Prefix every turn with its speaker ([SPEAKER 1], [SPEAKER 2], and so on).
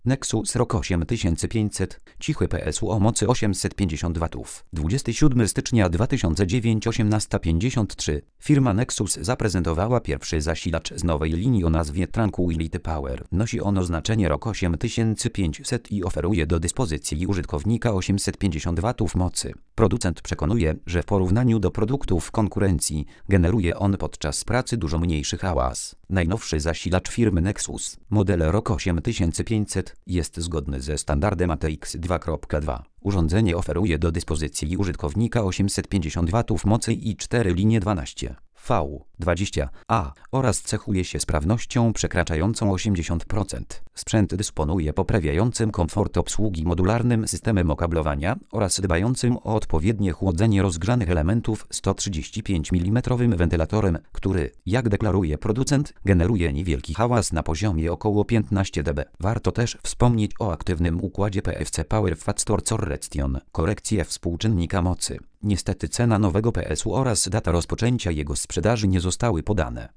[SPEAKER 1] Nexus ROG 8500, cichy PSU o mocy 850 W. 27 stycznia 2009 18:53. Firma Nexus zaprezentowała pierwszy zasilacz z nowej linii o nazwie Tranquility Power. Nosi on oznaczenie ROG 8500 i oferuje do dyspozycji użytkownika 850 W mocy. Producent przekonuje, że w porównaniu do produktów konkurencji generuje on podczas pracy dużo mniejszy hałas. Najnowszy zasilacz firmy Nexus, model ROG 8500, jest zgodny ze standardem ATX 2.2. Urządzenie oferuje do dyspozycji użytkownika 850 W mocy i 4 linie 12 V, 20A oraz cechuje się sprawnością przekraczającą 80%. Sprzęt dysponuje poprawiającym komfort obsługi modularnym systemem okablowania oraz dbającym o odpowiednie chłodzenie rozgrzanych elementów 135 mm wentylatorem, który, jak deklaruje producent, generuje niewielki hałas na poziomie około 15 dB. Warto też wspomnieć o aktywnym układzie PFC Power Factor Correction, korekcję współczynnika mocy. Niestety cena nowego PSU oraz data rozpoczęcia jego sprzedaży nie zostały podane.